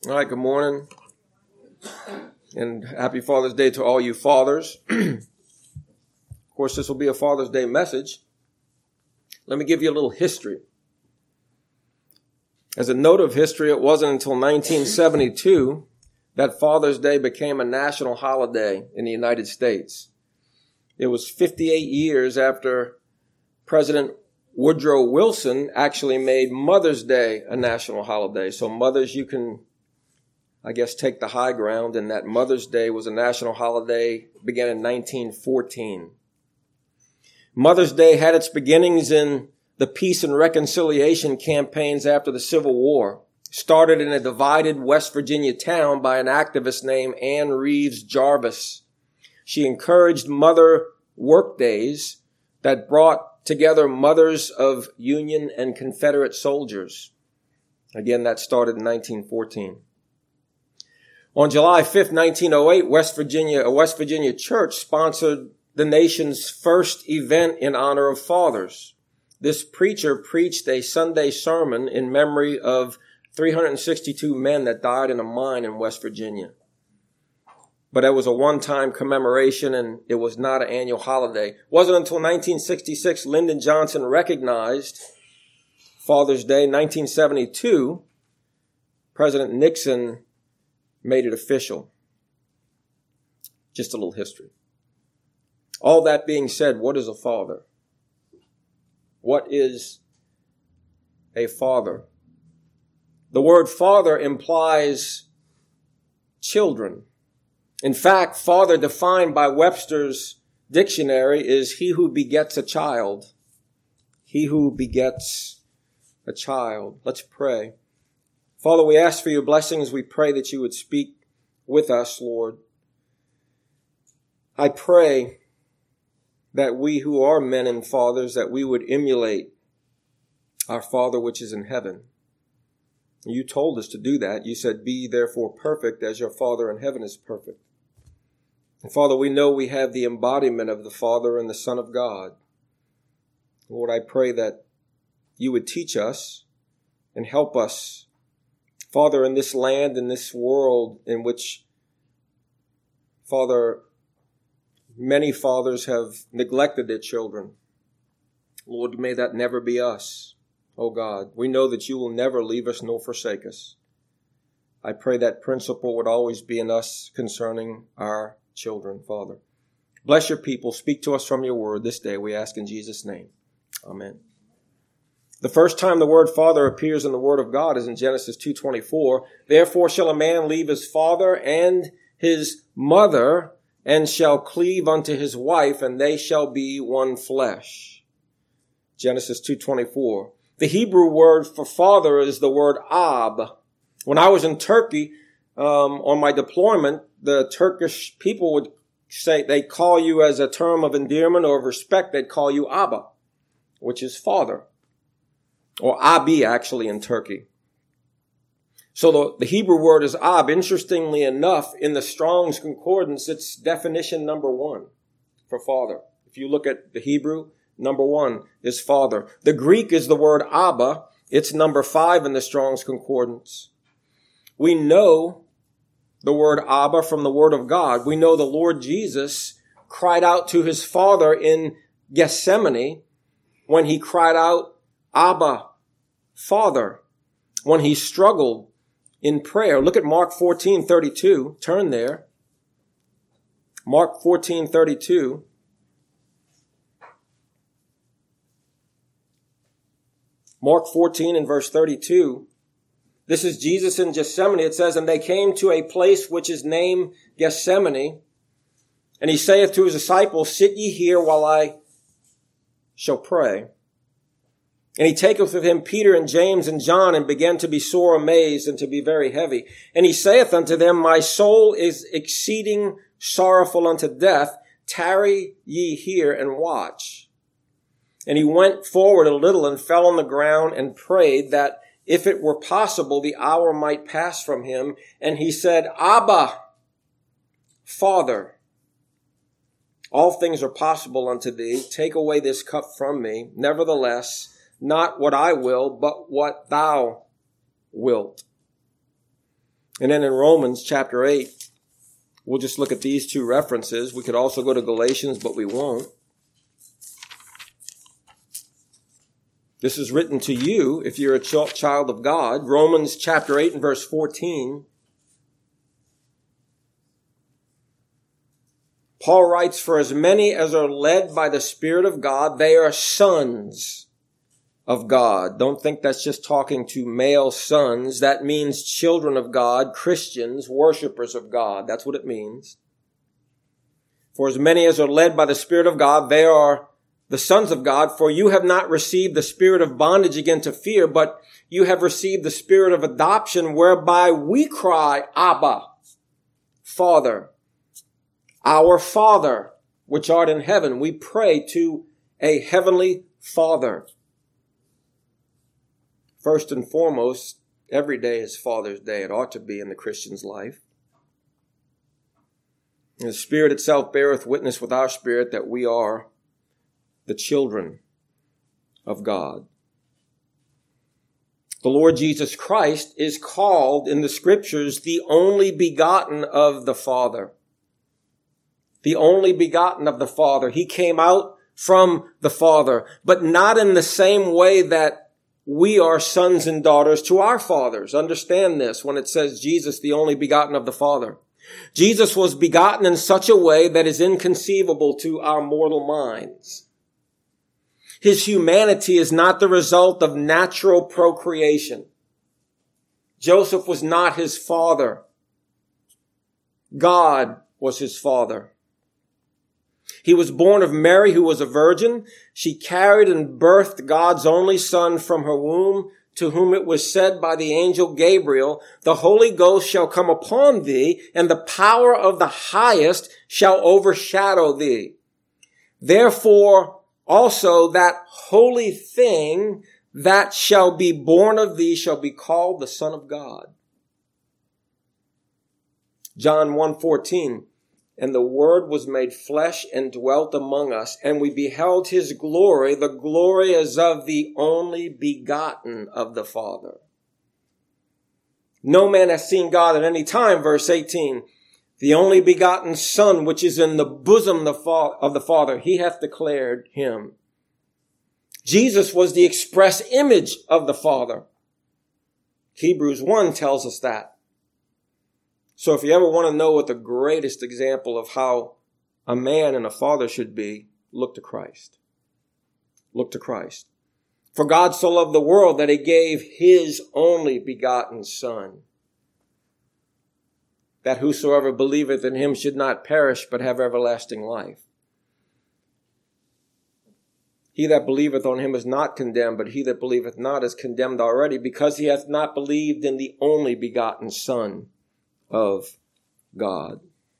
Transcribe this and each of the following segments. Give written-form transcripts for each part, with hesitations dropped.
All right, good morning, and happy Father's Day to all you fathers. Of course, this will be a Father's Day message. Let me give you a little history. As a note of history, it wasn't until 1972 that Father's Day became a national holiday in the United States. It was 58 years after President Woodrow Wilson actually made Mother's Day a national holiday. So mothers, you can take the high ground, and that Mother's Day was a national holiday, began in 1914. Mother's Day had its beginnings in the peace and reconciliation campaigns after the Civil War, started in a divided West Virginia town by an activist named Ann Reeves Jarvis. She encouraged mother work days that brought together mothers of Union and Confederate soldiers. Again, that started in 1914. On July 5th, 1908, a West Virginia church sponsored the nation's first event in honor of fathers. This preacher preached a Sunday sermon in memory of 362 men that died in a mine in West Virginia. But it was a one-time commemoration, and it was not an annual holiday. It wasn't until 1966 Lyndon Johnson recognized Father's Day. 1972, President Nixon made it official. Just a little history. All that being said, what is a father? What is a father? The word father implies children. In fact, father defined by Webster's dictionary is he who begets a child. He who begets a child. Let's pray. Father, we ask for your blessings. We pray that you would speak with us, Lord. I pray that we who are men and fathers, that we would emulate our Father which is in heaven. You told us to do that. You said, be therefore perfect as your Father in heaven is perfect. And Father, we know we have the embodiment of the Father and the Son of God. Lord, I pray that you would teach us and help us, Father, in this land, in this world in which, Father, many fathers have neglected their children. Lord, may that never be us, oh God. We know that you will never leave us nor forsake us. I pray that principle would always be in us concerning our children, Father. Bless your people. Speak to us from your word this day, we ask in Jesus' name. Amen. The first time the word father appears in the word of God is in Genesis 2:24. Therefore shall a man leave his father and his mother, and shall cleave unto his wife, and they shall be one flesh. Genesis 2:24. The Hebrew word for father is the word ab. When I was in Turkey, on my deployment, the Turkish people would say, they call you as a term of endearment or of respect, they'd call you Abba, which is father. Or abi, actually, in Turkey. So the Hebrew word is ab. Interestingly enough, in the Strong's Concordance, it's definition number 1 for father. If you look at the Hebrew, number 1 is father. The Greek is the word abba. It's number 5 in the Strong's Concordance. We know the word abba from the word of God. We know the Lord Jesus cried out to his Father in Gethsemane when he cried out, Abba, Father, when he struggled in prayer. Look at Mark 14:32. Turn there. Mark 14:32. Mark 14 and verse 32. This is Jesus in Gethsemane. It says, and they came to a place which is named Gethsemane. And he saith to his disciples, sit ye here while I shall pray. And he taketh with him Peter and James and John, and began to be sore amazed and to be very heavy. And he saith unto them, my soul is exceeding sorrowful unto death. Tarry ye here and watch. And he went forward a little and fell on the ground and prayed that if it were possible, the hour might pass from him. And he said, Abba, Father, all things are possible unto thee. Take away this cup from me. Nevertheless, not what I will, but what thou wilt. And then in Romans chapter 8, we'll just look at these two references. We could also go to Galatians, but we won't. This is written to you if you're a child of God. Romans chapter 8 and verse 14. Paul writes, "For as many as are led by the Spirit of God, they are sons of God." Don't think that's just talking to male sons. That means children of God, Christians, worshipers of God. That's what it means. For as many as are led by the Spirit of God, they are the sons of God. For you have not received the spirit of bondage again to fear, but you have received the spirit of adoption, whereby we cry, Abba, Father. Our Father, which art in heaven. We pray to a heavenly Father. First and foremost, every day is Father's Day. It ought to be in the Christian's life. And the Spirit itself beareth witness with our spirit that we are the children of God. The Lord Jesus Christ is called in the Scriptures the only begotten of the Father. The only begotten of the Father. He came out from the Father, but not in the same way that we are sons and daughters to our fathers. Understand this when it says Jesus, the only begotten of the Father. Jesus was begotten in such a way that is inconceivable to our mortal minds. His humanity is not the result of natural procreation. Joseph was not his father. God was his father. He was born of Mary, who was a virgin. She carried and birthed God's only Son from her womb, to whom it was said by the angel Gabriel, "The Holy Ghost shall come upon thee, and the power of the highest shall overshadow thee. Therefore also that holy thing that shall be born of thee shall be called the Son of God." John 1:14, "And the Word was made flesh and dwelt among us, and we beheld his glory, the glory as of the only begotten of the Father." No man has seen God at any time, verse 18. "The only begotten Son, which is in the bosom of the Father, he hath declared him." Jesus was the express image of the Father. Hebrews 1 tells us that. So if you ever want to know what the greatest example of how a man and a father should be, look to Christ. Look to Christ. "For God so loved the world that he gave his only begotten Son, that whosoever believeth in him should not perish, but have everlasting life. He that believeth on him is not condemned, but he that believeth not is condemned already, because he hath not believed in the only begotten Son of God."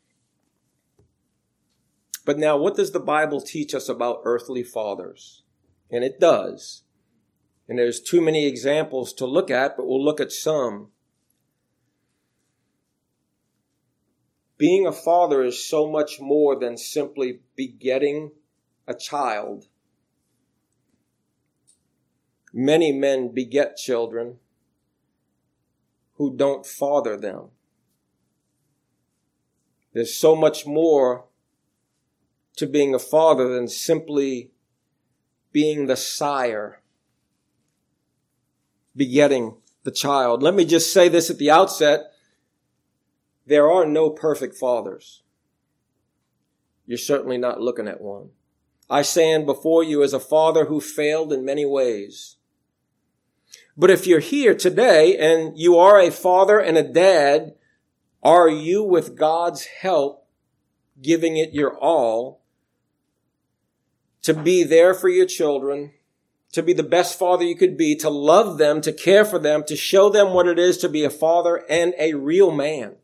But now, what does the Bible teach us about earthly fathers? And it does. And there's too many examples to look at, but we'll look at some. Being a father is so much more than simply begetting a child. Many men beget children who don't father them. There's so much more to being a father than simply being the sire, begetting the child. Let me just say this at the outset. There are no perfect fathers. You're certainly not looking at one. I stand before you as a father who failed in many ways. But if you're here today and you are a father and a dad, are you, with God's help, giving it your all to be there for your children, to be the best father you could be, to love them, to care for them, to show them what it is to be a father and a real man?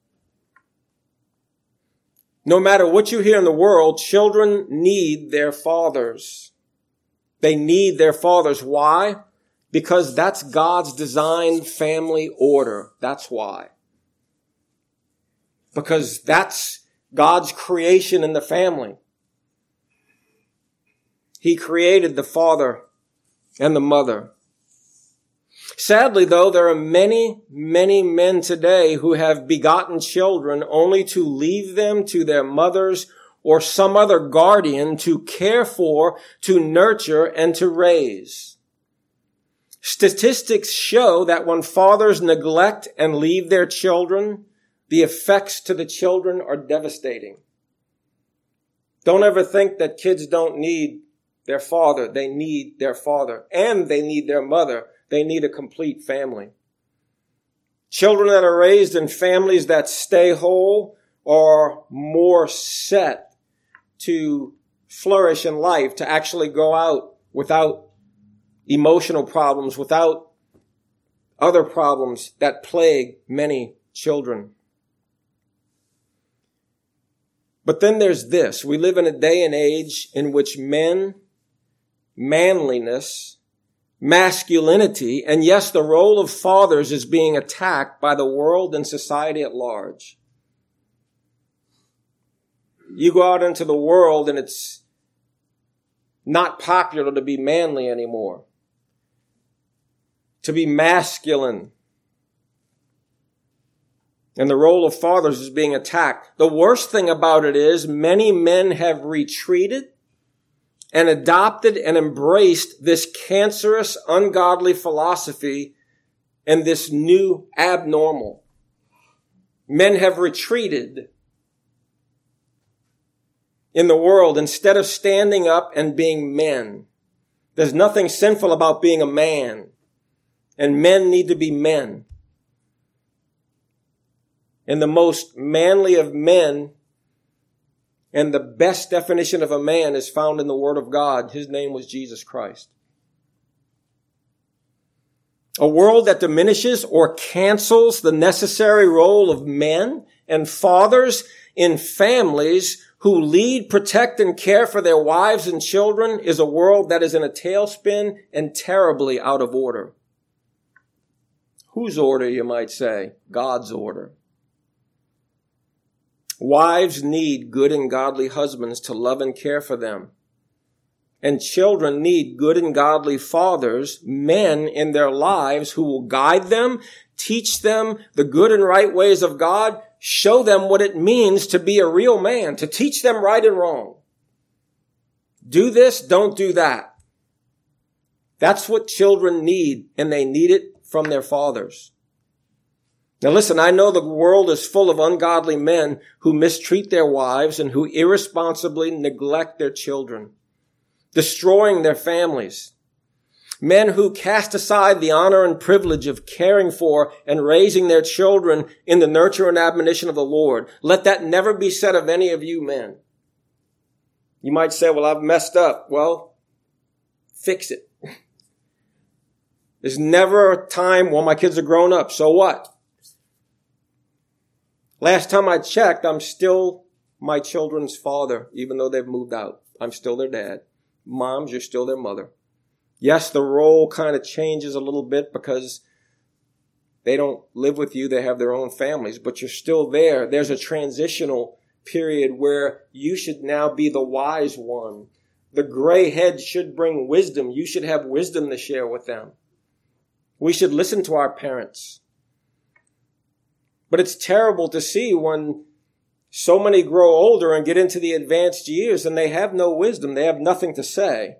No matter what you hear in the world, children need their fathers. They need their fathers. Why? Because that's God's designed family order. That's why. Because that's God's creation in the family. He created the father and the mother. Sadly, though, there are many, many men today who have begotten children only to leave them to their mothers or some other guardian to care for, to nurture, and to raise. Statistics show that when fathers neglect and leave their children, the effects to the children are devastating. Don't ever think that kids don't need their father. They need their father, and they need their mother. They need a complete family. Children that are raised in families that stay whole are more set to flourish in life, to actually go out without emotional problems, without other problems that plague many children. But then there's this. We live in a day and age in which men, manliness, masculinity, and yes, the role of fathers is being attacked by the world and society at large. You go out into the world and it's not popular to be manly anymore, to be masculine. And the role of fathers is being attacked. The worst thing about it is many men have retreated and adopted and embraced this cancerous, ungodly philosophy and this new abnormal. Men have retreated in the world instead of standing up and being men. There's nothing sinful about being a man, and men need to be men. And the most manly of men and the best definition of a man is found in the Word of God. His name was Jesus Christ. A world that diminishes or cancels the necessary role of men and fathers in families who lead, protect, and care for their wives and children is a world that is in a tailspin and terribly out of order. Whose order, you might say? God's order. Wives need good and godly husbands to love and care for them. And children need good and godly fathers, men in their lives who will guide them, teach them the good and right ways of God, show them what it means to be a real man, to teach them right and wrong. Do this, don't do that. That's what children need, and they need it from their fathers. Now listen, I know the world is full of ungodly men who mistreat their wives and who irresponsibly neglect their children, destroying their families. Men who cast aside the honor and privilege of caring for and raising their children in the nurture and admonition of the Lord. Let that never be said of any of you men. You might say, well, I've messed up. Well, fix it. There's never a time, well, my kids are grown up. So what? Last time I checked, I'm still my children's father, even though they've moved out. I'm still their dad. Moms, you're still their mother. Yes, the role kind of changes a little bit because they don't live with you. They have their own families, but you're still there. There's a transitional period where you should now be the wise one. The gray head should bring wisdom. You should have wisdom to share with them. We should listen to our parents. But it's terrible to see when so many grow older and get into the advanced years and they have no wisdom. They have nothing to say.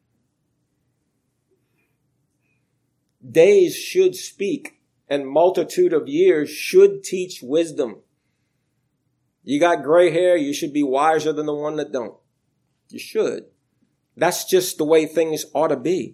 Days should speak, and multitude of years should teach wisdom. You got gray hair, you should be wiser than the one that don't. You should. That's just the way things ought to be.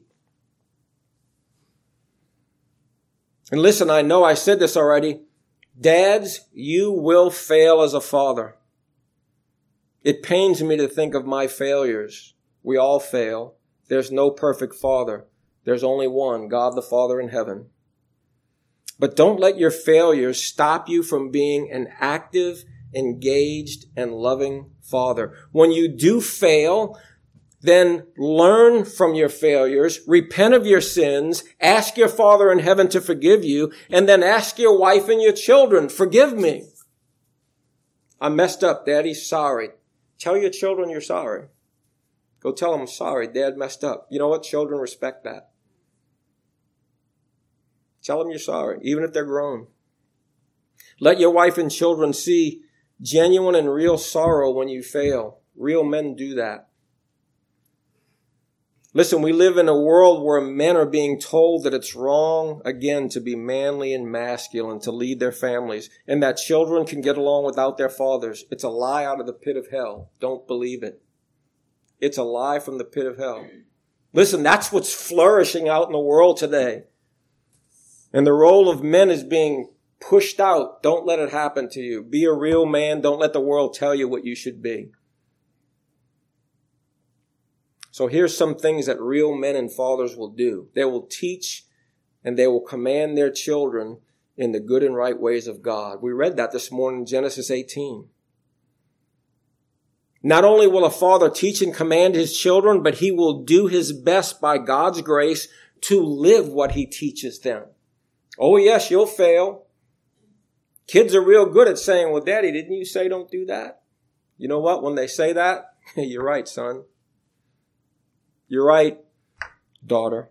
And listen, I know I said this already. Dads, you will fail as a father. It pains me to think of my failures. We all fail. There's no perfect father. There's only one, God the Father in heaven. But don't let your failures stop you from being an active, engaged, and loving father. When you do fail, then learn from your failures, repent of your sins, ask your Father in heaven to forgive you, and then ask your wife and your children, forgive me. I messed up, Daddy's sorry. Tell your children you're sorry. Go tell them, sorry, Dad messed up. You know what? Children respect that. Tell them you're sorry, even if they're grown. Let your wife and children see genuine and real sorrow when you fail. Real men do that. Listen, we live in a world where men are being told that it's wrong, again, to be manly and masculine, to lead their families, and that children can get along without their fathers. It's a lie out of the pit of hell. Don't believe it. It's a lie from the pit of hell. Listen, that's what's flourishing out in the world today. And the role of men is being pushed out. Don't let it happen to you. Be a real man. Don't let the world tell you what you should be. So here's some things that real men and fathers will do. They will teach and they will command their children in the good and right ways of God. We read that this morning in Genesis 18. Not only will a father teach and command his children, but he will do his best by God's grace to live what he teaches them. Oh yes, you'll fail. Kids are real good at saying, well, Daddy, didn't you say don't do that? You know what? When they say that, you're right, son. You're right, daughter.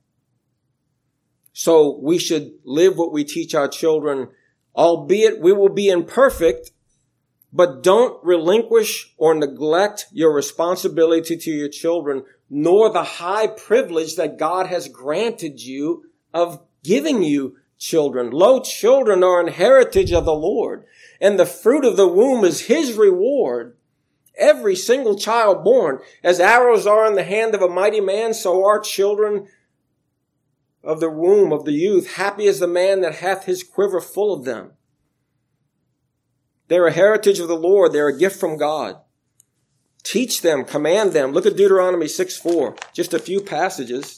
So we should live what we teach our children, albeit we will be imperfect, but don't relinquish or neglect your responsibility to your children, nor the high privilege that God has granted you of giving you children. Lo, children are an heritage of the Lord, and the fruit of the womb is his reward. Every single child born, as arrows are in the hand of a mighty man, so are children of the womb of the youth. Happy is the man that hath his quiver full of them. They're a heritage of the Lord. They're a gift from God. Teach them, command them. Look at Deuteronomy 6:4. Just a few passages.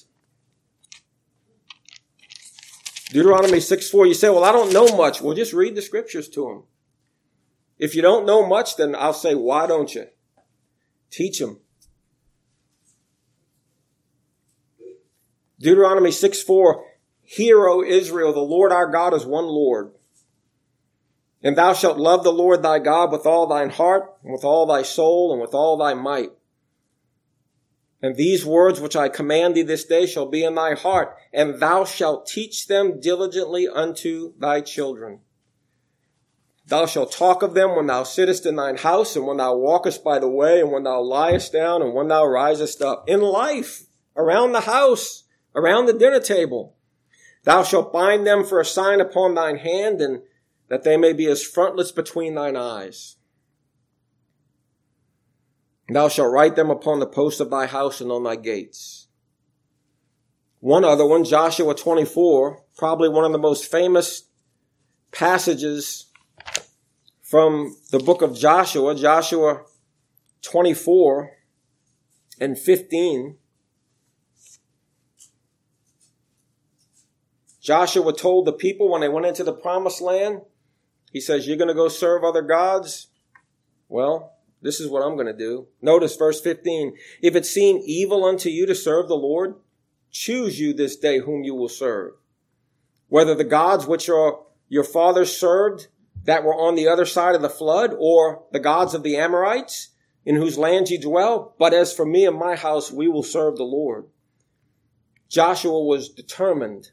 Deuteronomy 6:4. You say, well, I don't know much. Well, just read the scriptures to them. If you don't know much, then I'll say, why don't you? Teach them. Deuteronomy 6:4. Hear, O Israel, the Lord our God is one Lord. And thou shalt love the Lord thy God with all thine heart, and with all thy soul, and with all thy might. And these words which I command thee this day shall be in thy heart, and thou shalt teach them diligently unto thy children. Thou shalt talk of them when thou sittest in thine house, and when thou walkest by the way, and when thou liest down, and when thou risest up. In life, around the house, around the dinner table. Thou shalt bind them for a sign upon thine hand, and that they may be as frontlets between thine eyes. And thou shalt write them upon the posts of thy house and on thy gates. One other one, Joshua 24, probably one of the most famous passages from the book of Joshua, Joshua 24 and 15. Joshua told the people when they went into the promised land, he says, you're going to go serve other gods? Well, this is what I'm going to do. Notice verse 15. If it seem evil unto you to serve the Lord, choose you this day whom you will serve. Whether the gods which your fathers served that were on the other side of the flood, or the gods of the Amorites in whose land ye dwell. But as for me and my house, we will serve the Lord. Joshua was determined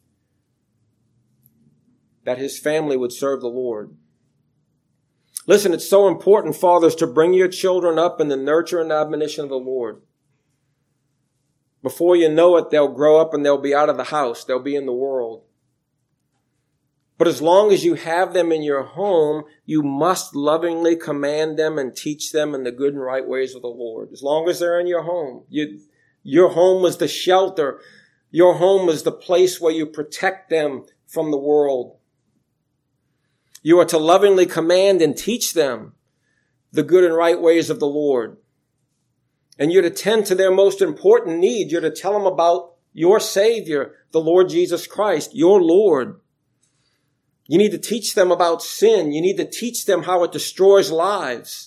that his family would serve the Lord. Listen, it's so important, fathers, to bring your children up in the nurture and admonition of the Lord. Before you know it, they'll grow up and they'll be out of the house. They'll be in the world. But as long as you have them in your home, you must lovingly command them and teach them in the good and right ways of the Lord. As long as they're in your home. Your home is the shelter. Your home is the place where you protect them from the world. You are to lovingly command and teach them the good and right ways of the Lord. And you're to tend to their most important need. You're to tell them about your Savior, the Lord Jesus Christ, your Lord. You need to teach them about sin. You need to teach them how it destroys lives.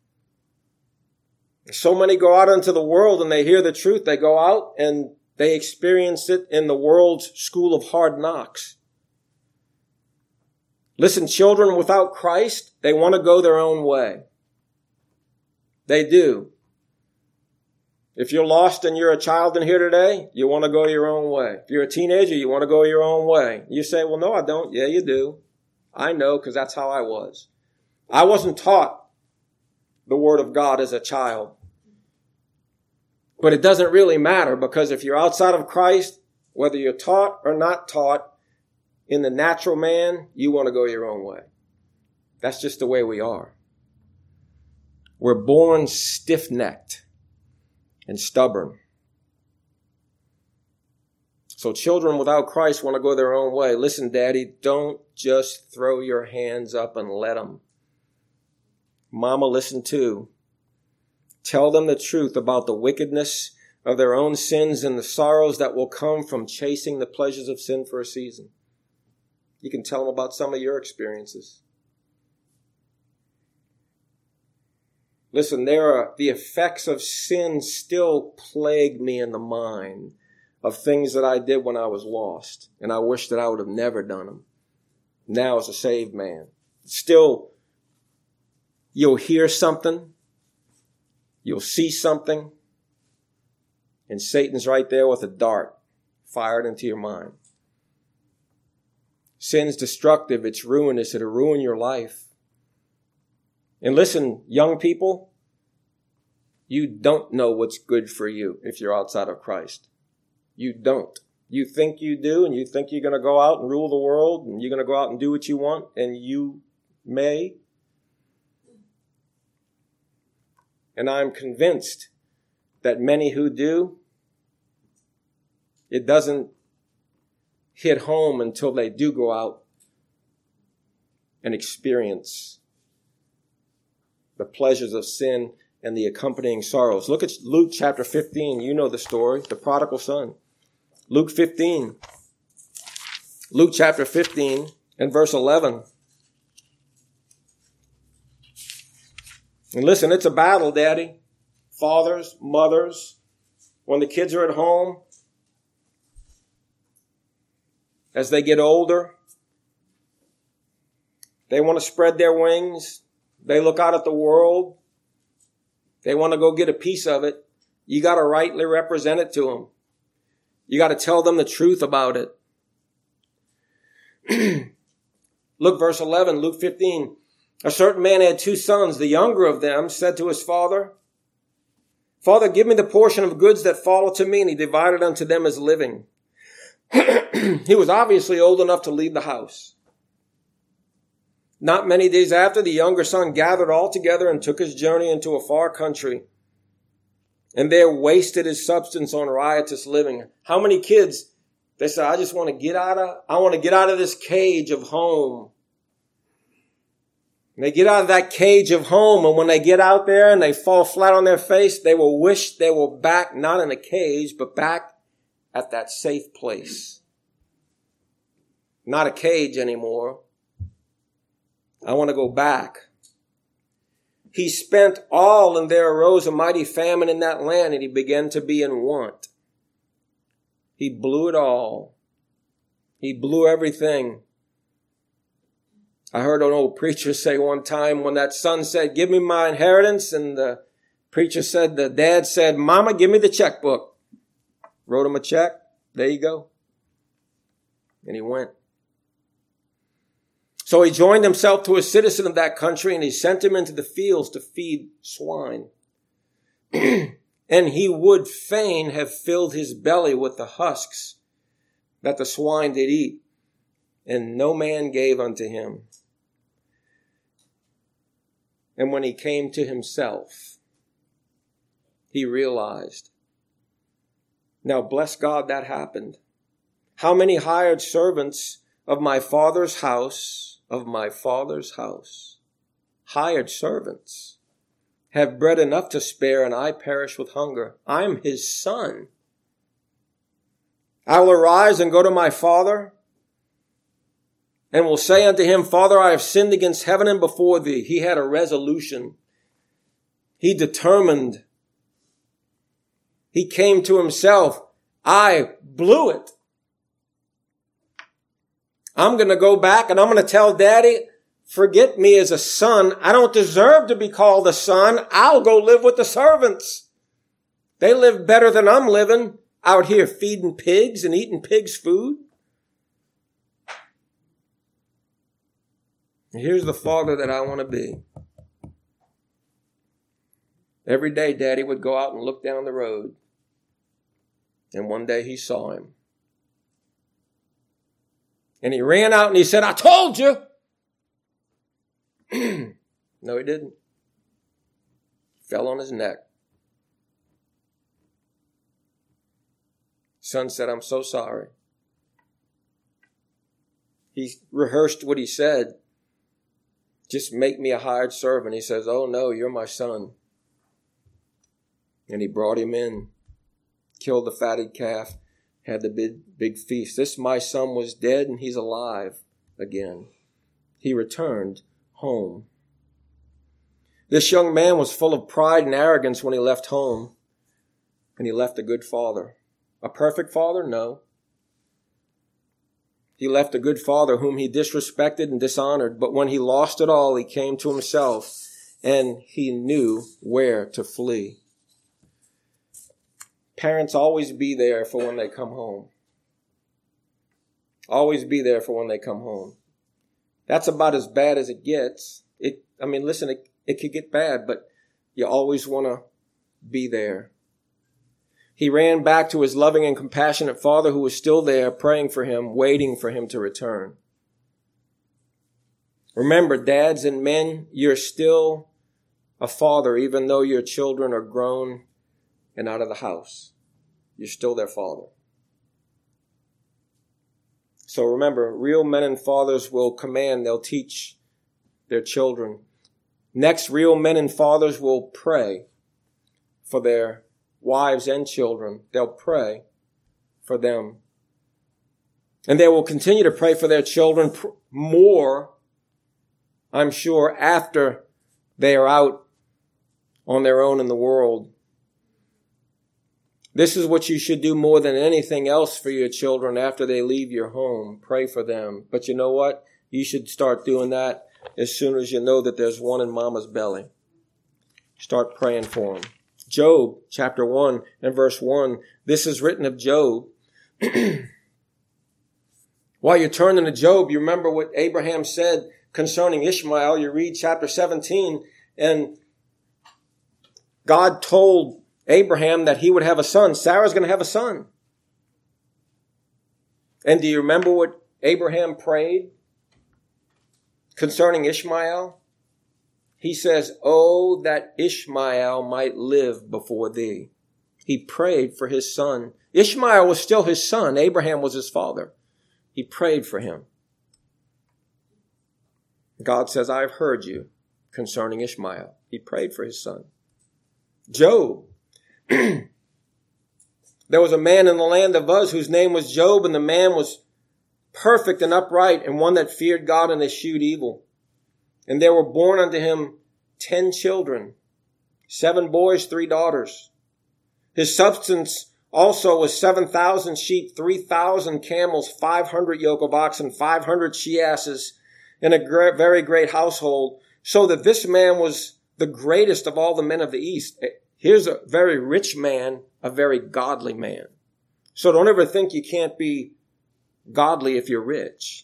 So many go out into the world and they hear the truth. They go out and they experience it in the world's school of hard knocks. Listen, children without Christ, they want to go their own way. They do. If you're lost and you're a child in here today, you want to go your own way. If you're a teenager, you want to go your own way. You say, well, no, I don't. Yeah, you do. I know, because that's how I was. I wasn't taught the Word of God as a child. But it doesn't really matter, because if you're outside of Christ, whether you're taught or not taught, in the natural man, you want to go your own way. That's just the way we are. We're born stiff-necked and stubborn. So children without Christ want to go their own way. Listen, Daddy, don't just throw your hands up and let them. Mama, listen too. Tell them the truth about the wickedness of their own sins and the sorrows that will come from chasing the pleasures of sin for a season. You can tell them about some of your experiences. Listen, the effects of sin still plague me in the mind of things that I did when I was lost. And I wish that I would have never done them. Now as a saved man. Still, you'll hear something. You'll see something. And Satan's right there with a dart fired into your mind. Sin's destructive. It's ruinous. It'll ruin your life. And listen, young people, you don't know what's good for you if you're outside of Christ. You don't. You think you do, and you think you're going to go out and rule the world, and you're going to go out and do what you want, and you may. And I'm convinced that many who do, it doesn't hit home until they do go out and experience the pleasures of sin and the accompanying sorrows. Look at Luke chapter 15. You know the story, the prodigal son. Luke 15. Luke chapter 15 and verse 11. And listen, it's a battle, Daddy. Fathers, mothers, when the kids are at home, as they get older, they want to spread their wings. They look out at the world. They want to go get a piece of it. You got to rightly represent it to them. You got to tell them the truth about it. Look, verse 11, Luke 15. A certain man had 2 sons. The younger of them said to his father, Father, give me the portion of goods that fall to me. And he divided unto them his living. He was obviously old enough to leave the house. Not many days after, the younger son gathered all together and took his journey into a far country, and there wasted his substance on riotous living. How many kids, they say, I want to get out of this cage of home. And they get out of that cage of home, and when they get out there and they fall flat on their face, they will wish they were back, not in a cage, but back at that safe place. Not a cage anymore. I want to go back. He spent all, and there arose a mighty famine in that land, and he began to be in want. He blew it all. He blew everything. I heard an old preacher say one time when that son said, give me my inheritance, and the dad said, Mama, give me the checkbook. Wrote him a check. There you go. And he went. So he joined himself to a citizen of that country, and he sent him into the fields to feed swine. And he would fain have filled his belly with the husks that the swine did eat. And no man gave unto him. And when he came to himself, he realized. Now, bless God, that happened. How many hired servants of my father's house, hired servants, have bread enough to spare, and I perish with hunger. I'm his son. I will arise and go to my father, and will say unto him, Father, I have sinned against heaven and before thee. He had a resolution. He determined. He came to himself. I blew it. I'm going to go back and I'm going to tell Daddy, forget me as a son. I don't deserve to be called a son. I'll go live with the servants. They live better than I'm living out here feeding pigs and eating pigs' food. And here's the father that I want to be. Every day, Daddy would go out and look down the road. And one day he saw him. And he ran out and he said, I told you. No, he didn't. Fell on his neck. Son said, I'm so sorry. He rehearsed what he said. Just make me a hired servant. He says, oh no, you're my son. And he brought him in, killed the fatted calf, had the big feast. This my son was dead and he's alive again. He returned home. This young man was full of pride and arrogance when he left home. And he left a good father. A perfect father? No. He left a good father whom he disrespected and dishonored. But when he lost it all, he came to himself and he knew where to flee. Parents, always be there for when they come home. Always be there for when they come home. That's about as bad as it gets. It could get bad, but you always want to be there. He ran back to his loving and compassionate father who was still there, praying for him, waiting for him to return. Remember, dads and men, you're still a father, even though your children are grown and out of the house. You're still their father. So remember, real men and fathers will command, they'll teach their children. Next, real men and fathers will pray for their wives and children. They'll pray for them. And they will continue to pray for their children more, I'm sure, after they are out on their own in the world. This is what you should do more than anything else for your children after they leave your home. Pray for them. But you know what? You should start doing that as soon as you know that there's one in mama's belly. Start praying for them. Job chapter 1 and verse 1. This is written of Job. While you're turning to Job, you remember what Abraham said concerning Ishmael. You read chapter 17, and God told Abraham that he would have a son. Sarah's going to have a son. And do you remember what Abraham prayed concerning Ishmael? He says, oh, that Ishmael might live before thee. He prayed for his son. Ishmael was still his son. Abraham was his father. He prayed for him. God says, I've heard you concerning Ishmael. He prayed for his son. Job. There was a man in the land of Uz whose name was Job, and the man was perfect and upright, and one that feared God and eschewed evil. And there were born unto him 10 children, 7 boys, 3 daughters. His substance also was 7,000 sheep, 3,000 camels, 500 yoke of oxen, 500 she-asses, and a very great household, so that this man was the greatest of all the men of the East. Here's a very rich man, a very godly man. So don't ever think you can't be godly if you're rich.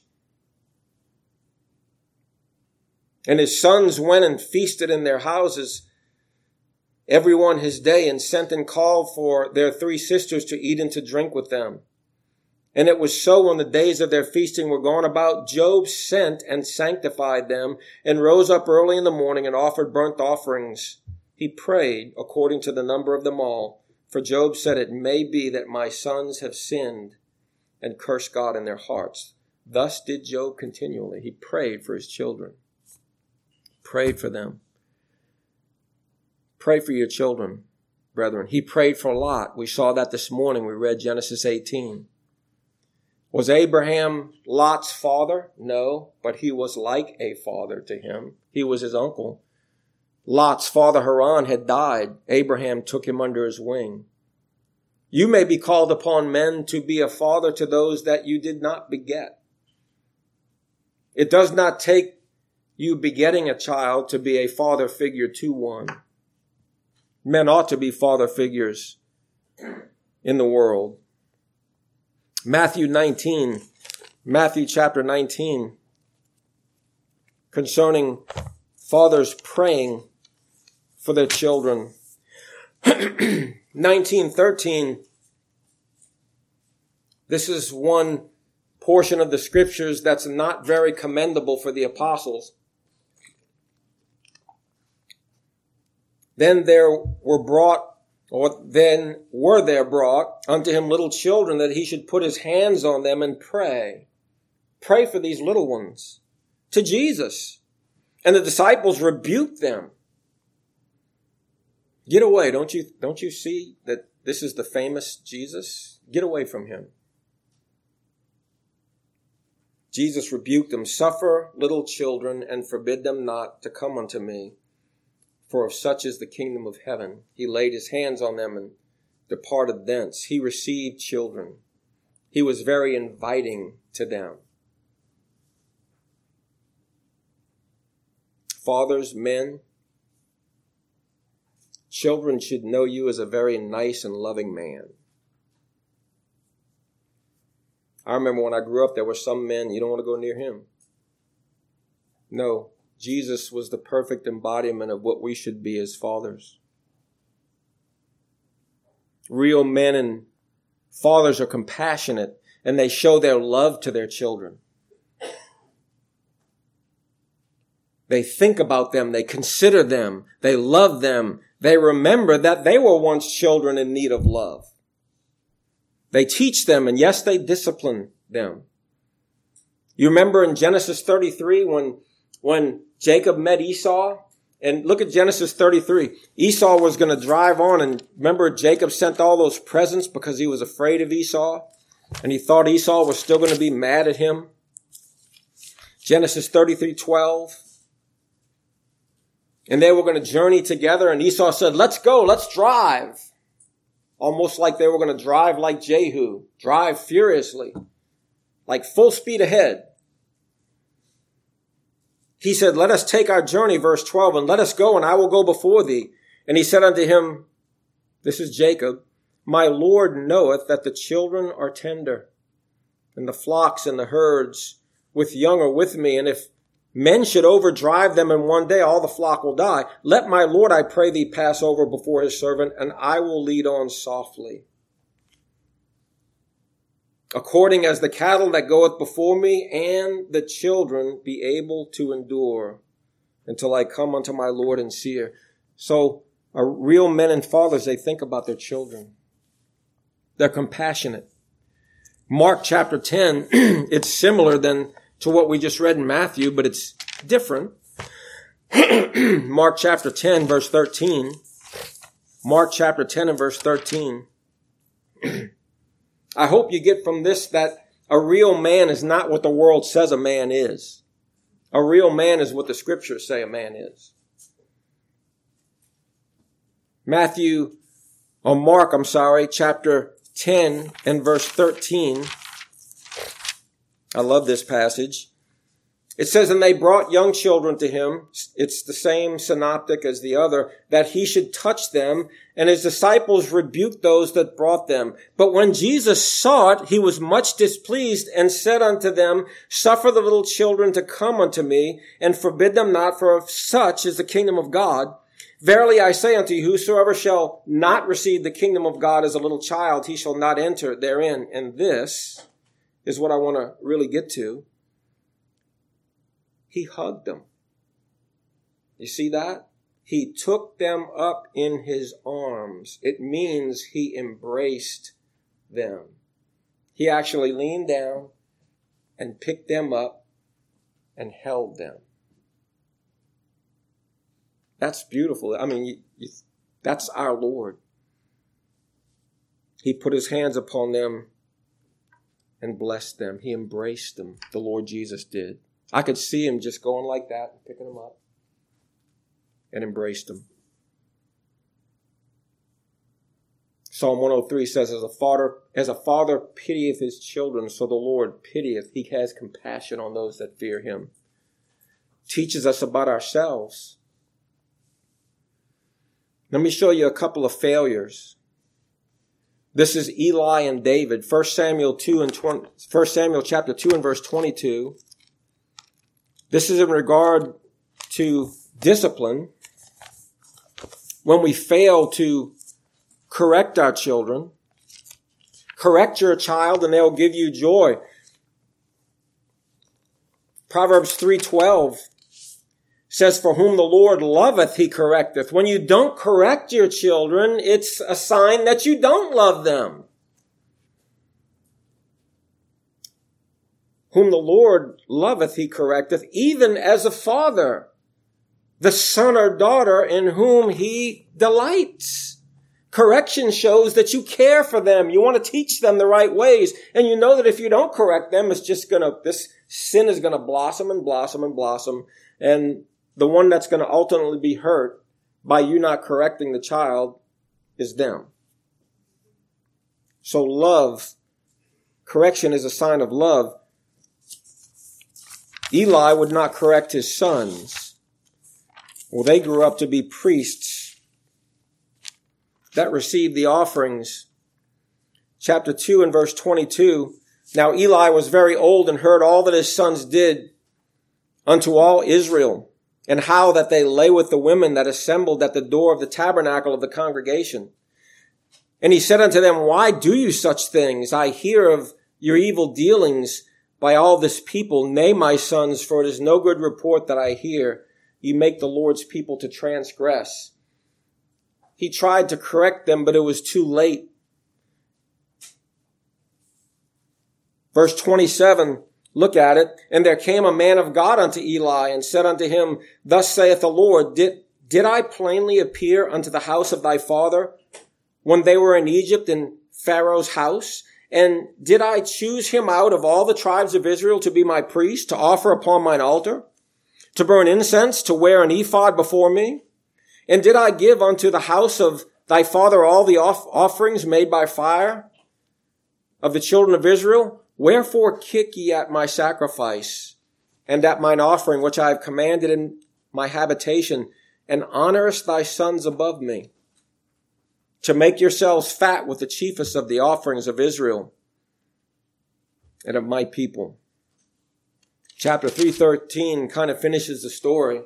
And his sons went and feasted in their houses, every one his day, and sent and called for their 3 sisters to eat and to drink with them. And it was so when the days of their feasting were gone about, Job sent and sanctified them, and rose up early in the morning and offered burnt offerings. He prayed according to the number of them all. For Job said, it may be that my sons have sinned and cursed God in their hearts. Thus did Job continually. He prayed for his children. Prayed for them. Pray for your children, brethren. He prayed for Lot. We saw that this morning. We read Genesis 18. Was Abraham Lot's father? No, but he was like a father to him. He was his uncle. Lot's father Haran had died. Abraham took him under his wing. You may be called upon, men, to be a father to those that you did not beget. It does not take you begetting a child to be a father figure to one. Men ought to be father figures in the world. Matthew chapter 19, concerning fathers praying for their children. 19:13, this is one portion of the scriptures that's not very commendable for the apostles. Then were there brought unto him little children, that he should put his hands on them and pray. Pray for these little ones to Jesus. And the disciples rebuked them. Get away. Don't you see that this is the famous Jesus? Get away from him. Jesus rebuked them. Suffer little children and forbid them not to come unto me, for of such is the kingdom of heaven. He laid his hands on them and departed thence. He received children. He was very inviting to them. Fathers, men, children should know you as a very nice and loving man. I remember when I grew up, there were some men, you don't want to go near him. No, Jesus was the perfect embodiment of what we should be as fathers. Real men and fathers are compassionate, and they show their love to their children. They think about them, they consider them, they love them, they remember that they were once children in need of love. They teach them, and yes, they discipline them. You remember in Genesis 33 when Jacob met Esau? And look at Genesis 33. Esau was going to drive on, and remember Jacob sent all those presents because he was afraid of Esau, and he thought Esau was still going to be mad at him. Genesis 33:12. And they were going to journey together, and Esau said, let's go, let's drive. Almost like they were going to drive like Jehu, drive furiously, like full speed ahead. He said, let us take our journey, verse 12, and let us go, and I will go before thee. And he said unto him, this is Jacob, my Lord knoweth that the children are tender, and the flocks and the herds with young are with me, and if men should overdrive them in one day, all the flock will die. Let my Lord, I pray thee, pass over before his servant, and I will lead on softly. According as the cattle that goeth before me, and the children be able to endure until I come unto my Lord and seer. So, real men and fathers, they think about their children. They're compassionate. Mark chapter 10, it's similar to what we just read in Matthew, but it's different. Mark chapter 10, verse 13. Mark chapter 10 and verse 13. I hope you get from this that a real man is not what the world says a man is. A real man is what the scriptures say a man is. Mark, chapter 10 and verse 13. I love this passage. It says, and they brought young children to him. It's the same synoptic as the other, that he should touch them. And his disciples rebuked those that brought them. But when Jesus saw it, he was much displeased and said unto them, suffer the little children to come unto me, and forbid them not, for of such is the kingdom of God. Verily I say unto you, whosoever shall not receive the kingdom of God as a little child, he shall not enter therein. And this is what I want to really get to. He hugged them. You see that? He took them up in his arms. It means he embraced them. He actually leaned down and picked them up and held them. That's beautiful. I mean, that's our Lord. He put his hands upon them and blessed them. He embraced them. The Lord Jesus did. I could see him just going like that, picking them up, and embraced them. Psalm 103 says, as a father pitieth his children, so the Lord pitieth. He has compassion on those that fear him. Teaches us about ourselves. Let me show you a couple of failures This is Eli and David. 1 Samuel chapter 2 and verse 22. This is in regard to discipline. When we fail to correct our children, correct your child and they'll give you joy. Proverbs 3:12 says, for whom the Lord loveth, he correcteth. When you don't correct your children, it's a sign that you don't love them. Whom the Lord loveth, he correcteth, even as a father, the son or daughter in whom he delights. Correction shows that you care for them. You want to teach them the right ways. And you know that if you don't correct them, this sin is going to blossom and blossom and blossom. And the one that's going to ultimately be hurt by you not correcting the child is them. So love, correction is a sign of love. Eli would not correct his sons. Well, they grew up to be priests that received the offerings. Chapter 2 and verse 22. Now Eli was very old and heard all that his sons did unto all Israel, and how that they lay with the women that assembled at the door of the tabernacle of the congregation. And he said unto them, why do you such things? I hear of your evil dealings by all this people. Nay, my sons, for it is no good report that I hear. You make the Lord's people to transgress. He tried to correct them, but it was too late. Verse 27, look at it. And there came a man of God unto Eli and said unto him, thus saith the Lord, did I plainly appear unto the house of thy father when they were in Egypt in Pharaoh's house? And did I choose him out of all the tribes of Israel to be my priest, to offer upon mine altar, to burn incense, to wear an ephod before me? And did I give unto the house of thy father all the offerings made by fire of the children of Israel? Wherefore kick ye at my sacrifice and at mine offering, which I have commanded in my habitation, and honorest thy sons above me, to make yourselves fat with the chiefest of the offerings of Israel and of my people. Chapter 3:13 kind of finishes the story.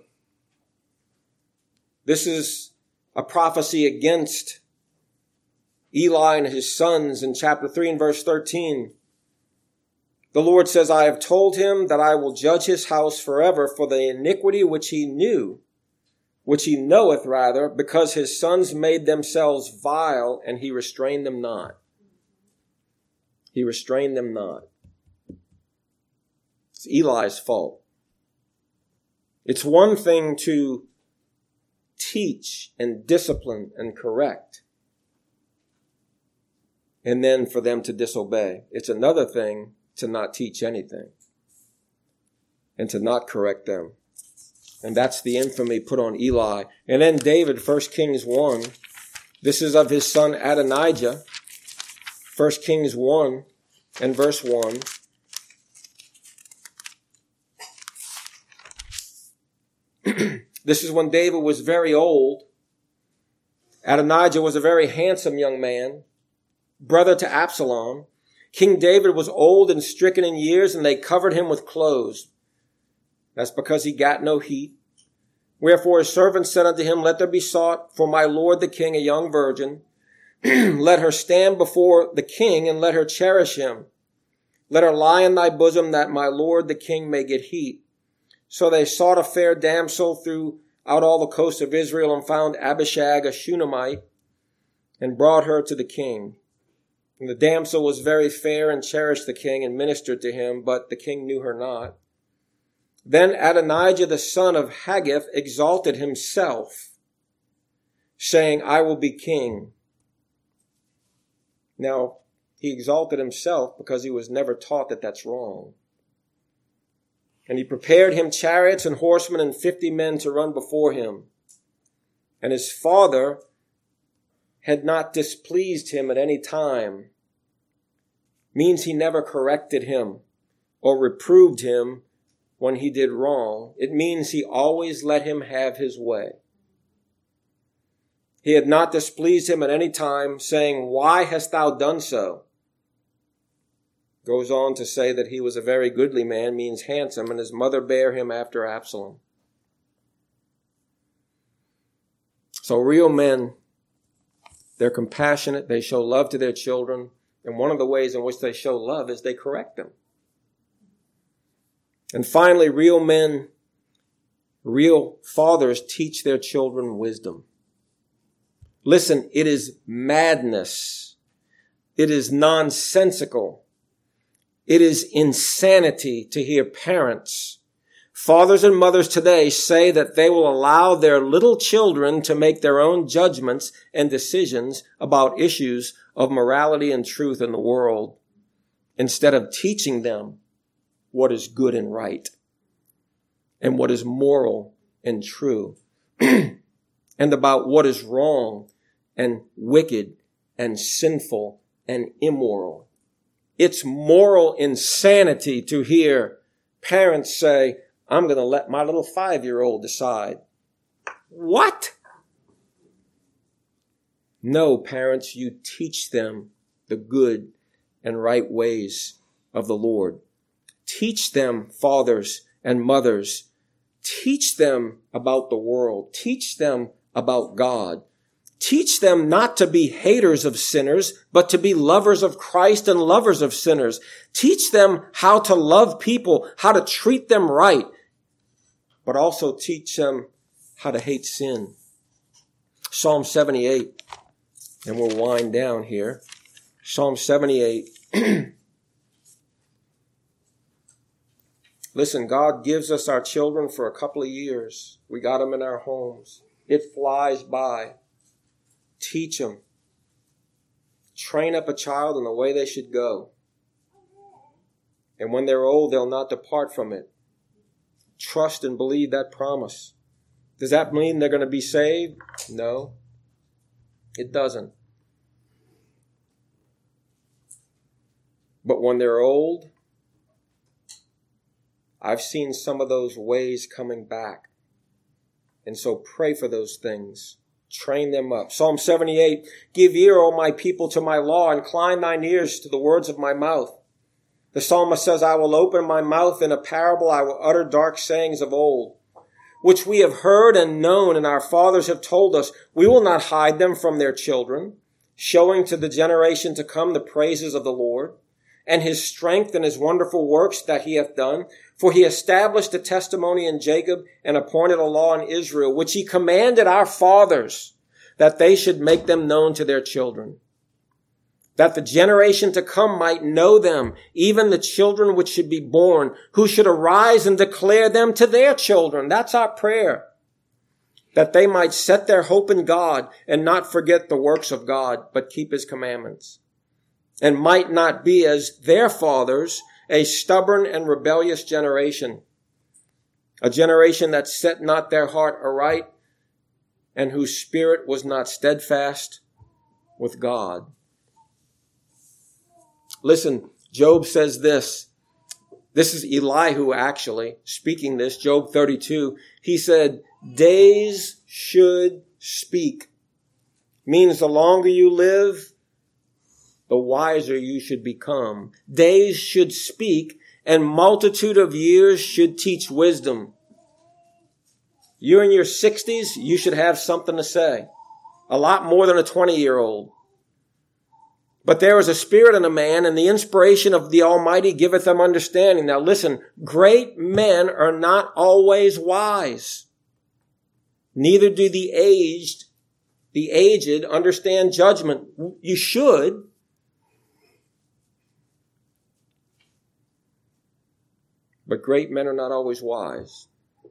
This is a prophecy against Eli and his sons in chapter 3 and verse 13. The Lord says, I have told him that I will judge his house forever for the iniquity which he knoweth, because his sons made themselves vile, and he restrained them not. He restrained them not. It's Eli's fault. It's one thing to teach and discipline and correct, and then for them to disobey. It's another thing to not teach anything and to not correct them. And that's the infamy put on Eli. And then David, 1 Kings 1. This is of his son Adonijah. 1 Kings 1 and verse 1. This is when David was very old. Adonijah was a very handsome young man, brother to Absalom. King David was old and stricken in years, and they covered him with clothes. That's because he got no heat. Wherefore his servants said unto him, let there be sought for my lord the king a young virgin. Let her stand before the king, and let her cherish him. Let her lie in thy bosom, that my lord the king may get heat. So they sought a fair damsel throughout all the coast of Israel, and found Abishag, a Shunammite, and brought her to the king. And the damsel was very fair, and cherished the king, and ministered to him, but the king knew her not. Then Adonijah the son of Haggith exalted himself, saying, I will be king. Now, he exalted himself because he was never taught that that's wrong. And he prepared him chariots and horsemen and 50 men to run before him. And his father had not displeased him at any time. Means he never corrected him or reproved him when he did wrong. It means he always let him have his way. He had not displeased him at any time, saying, "Why hast thou done so?" Goes on to say that he was a very goodly man, means handsome, and his mother bare him after Absalom. So real men, they're compassionate, they show love to their children, and one of the ways in which they show love is they correct them. And finally, real men, real fathers teach their children wisdom. Listen, it is madness. It is nonsensical. It is insanity to hear parents, fathers and mothers today say that they will allow their little children to make their own judgments and decisions about issues of morality and truth in the world, instead of teaching them what is good and right and what is moral and true and about what is wrong and wicked and sinful and immoral. It's moral insanity to hear parents say, "I'm going to let my little 5-year-old decide." What? No, parents, you teach them the good and right ways of the Lord. Teach them, fathers and mothers. Teach them about the world. Teach them about God. Teach them not to be haters of sinners, but to be lovers of Christ and lovers of sinners. Teach them how to love people, how to treat them right, but also teach them how to hate sin. Psalm 78, and we'll wind down here. Psalm 78. Listen, God gives us our children for a couple of years. We got them in our homes. It flies by. Teach them. Train up a child in the way they should go. And when they're old, they'll not depart from it. Trust and believe that promise. Does that mean they're going to be saved? No, it doesn't. But when they're old, I've seen some of those ways coming back. And so pray for those things. Train them up. Psalm 78, "Give ear, O my people, to my law. Incline thine ears to the words of my mouth." The psalmist says, "I will open my mouth in a parable. I will utter dark sayings of old, which we have heard and known, and our fathers have told us. We will not hide them from their children, showing to the generation to come the praises of the Lord, and his strength and his wonderful works that he hath done. For he established a testimony in Jacob and appointed a law in Israel, which he commanded our fathers, that they should make them known to their children, that the generation to come might know them, even the children which should be born, who should arise and declare them to their children." That's our prayer. That they might set their hope in God and not forget the works of God, but keep his commandments, and might not be as their fathers, a stubborn and rebellious generation, a generation that set not their heart aright, and whose spirit was not steadfast with God. Listen, Job says this. This is Elihu actually speaking this, Job 32. He said, "Days should speak." Means the longer you live, the wiser you should become. Days should speak, and multitude of years should teach wisdom. You're in your 60s, you should have something to say. A lot more than a 20-year-old. But there is a spirit in a man, and the inspiration of the Almighty giveth them understanding. Now listen, great men are not always wise. Neither do the aged understand judgment. You should. But great men are not always wise.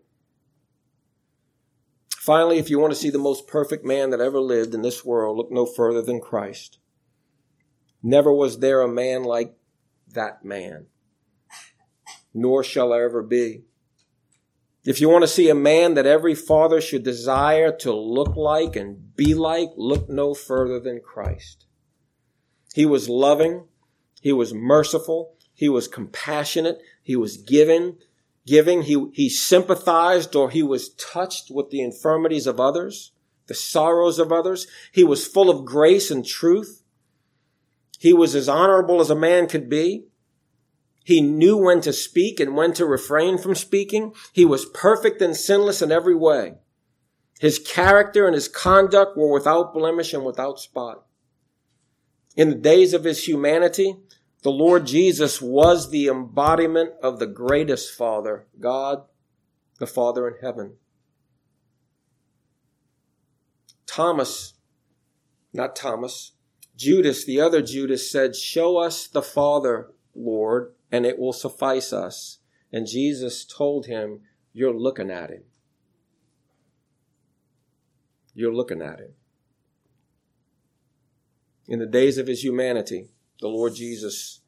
Finally, if you want to see the most perfect man that ever lived in this world, look no further than Christ. Never was there a man like that man, nor shall there ever be. If you want to see a man that every father should desire to look like and be like, look no further than Christ. He was loving. He was merciful. He was compassionate. He was giving. He sympathized, or he was touched with the infirmities of others. the sorrows of others. He was full of grace and truth. He was as honorable as a man could be. He knew when to speak and when to refrain from speaking. He was perfect and sinless in every way. His character and his conduct were without blemish and without spot. In the days of his humanity, the Lord Jesus was the embodiment of the greatest Father, God, the Father in heaven. Judas, the other Judas, said, "Show us the Father, Lord, and it will suffice us." And Jesus told him, "You're looking at him. You're looking at him." In the days of his humanity, the Lord Jesus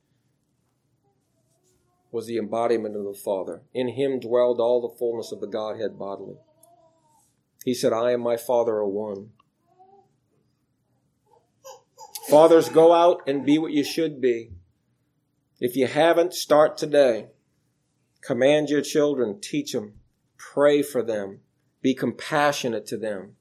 was the embodiment of the Father. In him dwelled all the fullness of the Godhead bodily. He said, "I and my Father are one." Fathers, go out and be what you should be. If you haven't, start today. Command your children, teach them, pray for them, be compassionate to them,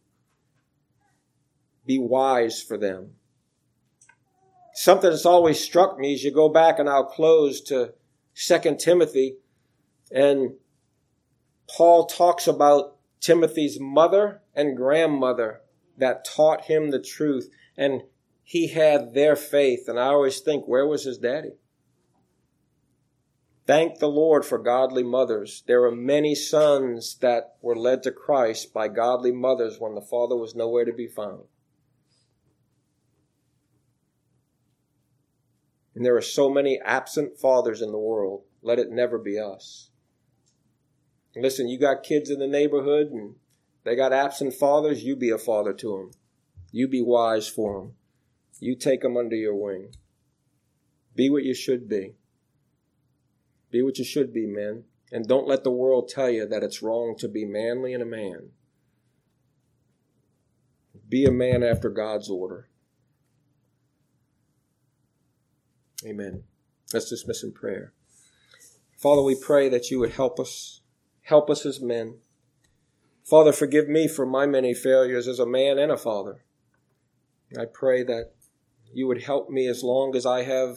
be wise for them. Something that's always struck me as you go back, and I'll close, to 2 Timothy, and Paul talks about Timothy's mother and grandmother that taught him the truth, and he had their faith. And I always think, where was his daddy? Thank the Lord for godly mothers. There are many sons that were led to Christ by godly mothers when the father was nowhere to be found. And there are so many absent fathers in the world. Let it never be us. And listen, you got kids in the neighborhood and they got absent fathers, you be a father to them. You be wise for them. You take them under your wing. Be what you should be. Be what you should be, men. And don't let the world tell you that it's wrong to be manly and a man. Be a man after God's order. Amen. Let's dismiss in prayer. Father, we pray that you would help us as men. Father, forgive me for my many failures as a man and a father. I pray that you would help me as long as I have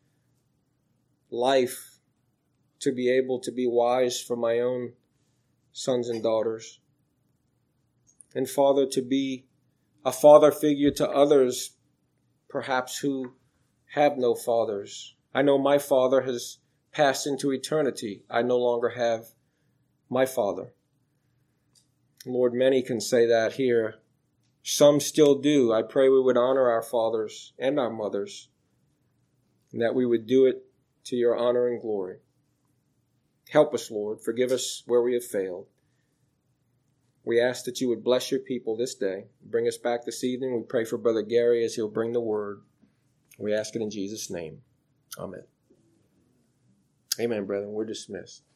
life to be able to be wise for my own sons and daughters. And Father, to be a father figure to others, perhaps who have no fathers. I know my father has passed into eternity. I no longer have my father. Lord, many can say that here. Some still do. I pray we would honor our fathers and our mothers, and that we would do it to your honor and glory. Help us, Lord. Forgive us where we have failed. We ask that you would bless your people this day. Bring us back this evening. We pray for Brother Gary as he'll bring the word. We ask it in Jesus' name. Amen. Amen, brethren. We're dismissed.